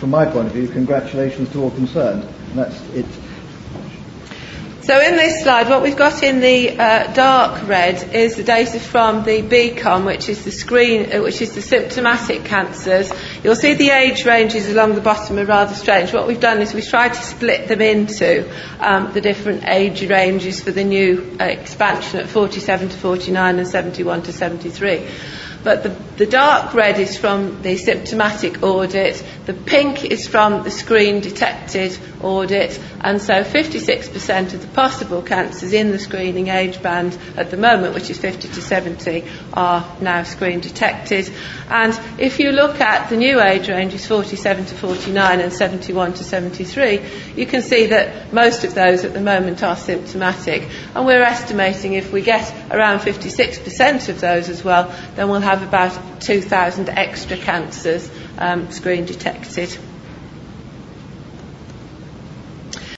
from my point of view, congratulations to all concerned. And that's it. So in this slide, what we've got in the dark red is the data from the BCOM, which is the symptomatic cancers. You'll see the age ranges along the bottom are rather strange. What we've done is we've tried to split them into the different age ranges for the new expansion at 47 to 49 and 71 to 73. But the dark red is from the symptomatic audit, the pink is from the screen-detected audit, and so 56% of the possible cancers in the screening age band at the moment, which is 50 to 70, are now screen-detected. And if you look at the new age ranges, 47 to 49 and 71 to 73, you can see that most of those at the moment are symptomatic. And we're estimating if we get around 56% of those as well, then we'll have about 2,000 extra cancers screen detected.